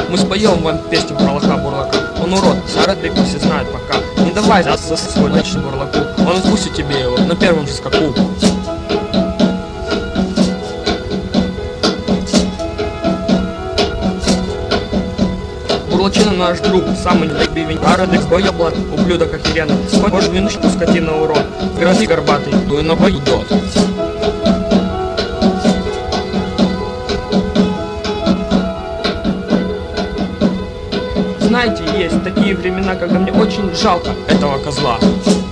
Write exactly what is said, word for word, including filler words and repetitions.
Мы споем вам песню про лоха-бурлака. Он урод, Сарадык все знают пока. Не давай за свой ночный бурлаку. Он откусит тебе его на первом же скаку. Бурлачина наш друг, самый недобивень. Сарадык боеблат, ублюдок охеренно. Сколько минутку скотина урод. Грозы горбатый, дуй на бой дот. Знаете, есть такие времена, когда мне очень жалко этого козла.